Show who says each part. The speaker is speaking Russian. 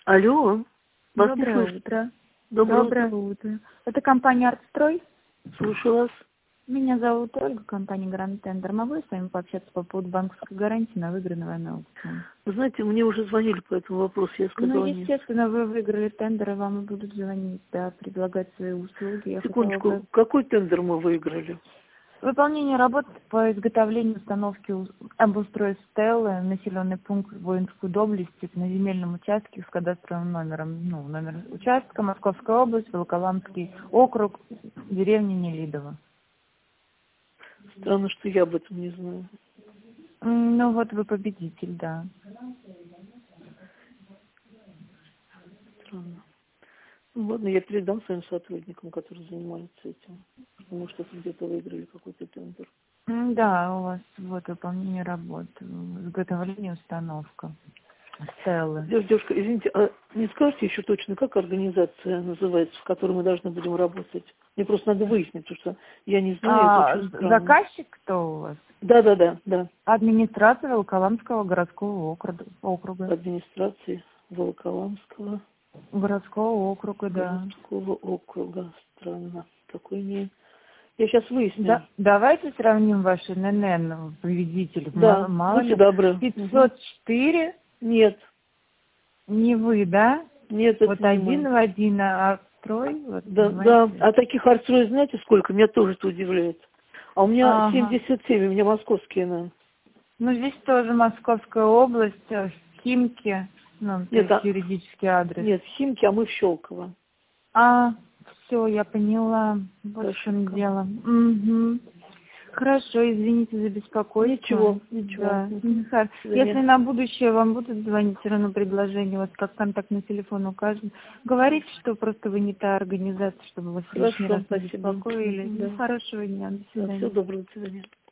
Speaker 1: Алло, вас не
Speaker 2: Доброе
Speaker 1: слышно.
Speaker 2: утро.
Speaker 1: Доброе утро.
Speaker 2: Утро. Это компания «Артстрой».
Speaker 1: Слушаю вас.
Speaker 2: Меня зовут Ольга, компания «Гранд Тендер». Могу я с вами пообщаться по поводу банковской гарантии на выигранный вами аукцион?
Speaker 1: Вы знаете, мне уже звонили по этому вопросу, я сказала нет.
Speaker 2: Естественно, вы выиграли тендер, и вам и будут звонить, да, предлагать свои услуги. Я хотела
Speaker 1: Секундочку,
Speaker 2: бы...
Speaker 1: какой тендер мы выиграли?
Speaker 2: Выполнение работ по изготовлению установки обустройств Стеллы, населенный пункт Воинской доблести на земельном участке с кадастровым номером, номер участка, Московская область, Волоколамский округ, деревня Нелидово.
Speaker 1: Странно, что я об этом не знаю.
Speaker 2: Ну вот вы победитель, да.
Speaker 1: Странно. Ну ладно, я передам своим сотрудникам, которые занимаются этим. Может, это где-то выиграли какой-то тендер.
Speaker 2: Да, у вас вот выполнение работ, изготовление, установка Стеллы.
Speaker 1: Девушка, извините, а не скажете еще точно, как организация называется, в которой мы должны будем работать? Мне просто надо выяснить, потому что я не знаю, это очень странно.
Speaker 2: Заказчик кто у вас?
Speaker 1: Да.
Speaker 2: Администрация Волоколамского городского округа.
Speaker 1: Администрации Волоколамского
Speaker 2: Городского округа, да.
Speaker 1: городского округа. Странно. Такой не... Я сейчас выясню.
Speaker 2: Да, давайте сравним ваши ННН победителей.
Speaker 1: Да,
Speaker 2: Мало
Speaker 1: будьте
Speaker 2: ли.
Speaker 1: добры.
Speaker 2: 504,
Speaker 1: Нет,
Speaker 2: не вы, да?
Speaker 1: нет, это
Speaker 2: Вот
Speaker 1: не
Speaker 2: один
Speaker 1: мы.
Speaker 2: в один, а строй, вот,
Speaker 1: Да,
Speaker 2: понимаете?
Speaker 1: а таких артстроев знаете сколько? Меня тоже это удивляет. А у меня
Speaker 2: Ага.
Speaker 1: 77, у меня московские, наверное.
Speaker 2: Ну, здесь тоже Московская область, Химки, то
Speaker 1: Нет,
Speaker 2: есть юридический адрес.
Speaker 1: нет, в Химки, а мы в Щелково.
Speaker 2: Все, я поняла. Вот в чем
Speaker 1: Ошибка.
Speaker 2: дело. Угу. Хорошо, извините за беспокойство.
Speaker 1: Ничего.
Speaker 2: Да.
Speaker 1: Мгм. До
Speaker 2: Если
Speaker 1: свидания.
Speaker 2: на будущее вам будут звонить все равно предложение, вот как контактный телефон указан, говорите, что просто вы не та организация, чтобы вас лишний
Speaker 1: Хорошо,
Speaker 2: раз не
Speaker 1: спасибо.
Speaker 2: беспокоили.
Speaker 1: Да.
Speaker 2: Хорошего дня, до
Speaker 1: Да,
Speaker 2: свидания.
Speaker 1: всего доброго, до свидания.